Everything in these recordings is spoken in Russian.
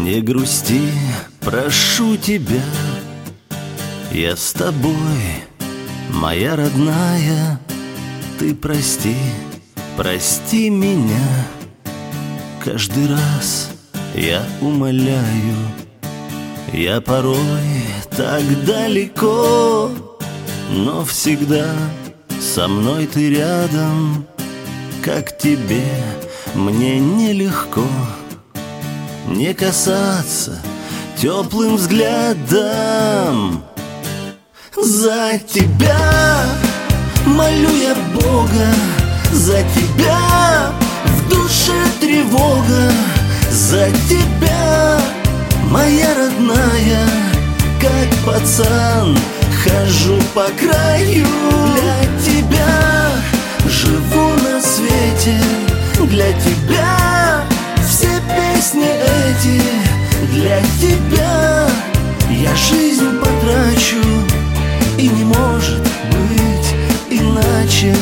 Не грусти, прошу тебя, я с тобой, моя родная. Ты прости, прости меня. Каждый раз я умоляю, я порой так далеко, но всегда со мной ты рядом. Как тебе, мне нелегко не касаться теплым взглядом. За тебя молю я Бога, за тебя в душе тревога, за тебя, моя родная. Как пацан хожу по краю, для тебя живу на свете, для тебя все песни эти, для тебя я жизнь потрачу, и не может быть иначе.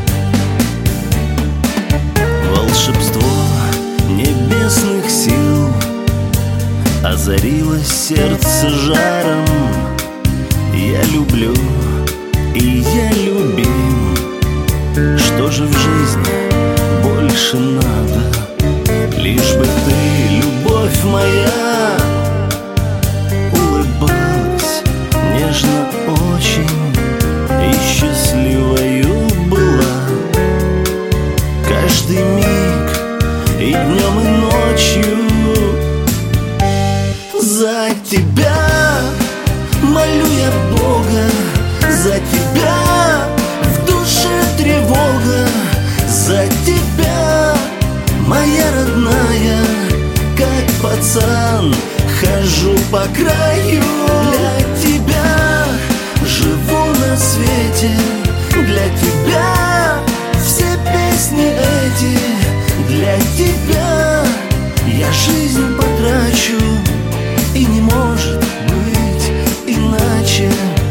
Волшебство небесных сил озарило сердце жаром. Я люблю, и я любим. Что же в жизни больше надо? Лишь бы ты, любовь моя, улыбалась нежно очень и счастливою была. Каждый миг и днем, и ночью. За тебя молю я Бога, за тебя в душе тревога, за тебя, моя родная. Как пацан хожу по краю, для тебя живу на свете, для тебя все песни эти, для тебя я жизнь потрачу, и не может быть иначе.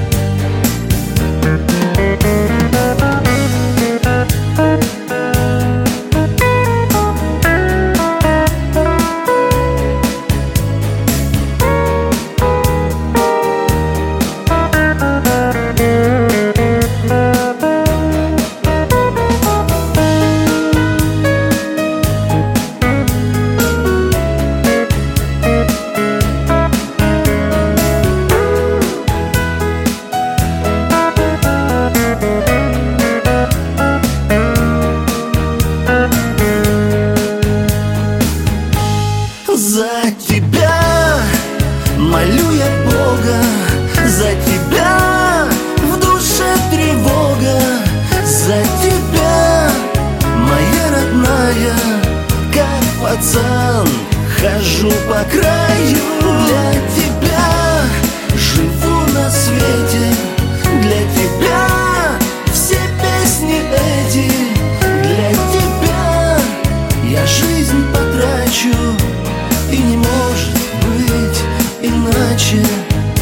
За тебя молю я Бога, за тебя в душе тревога, за тебя, моя родная. Как пацан хожу по краю, для тебя живу на свете, для тебя все песни эти, для тебя я жизнь потрачу, и не может быть иначе.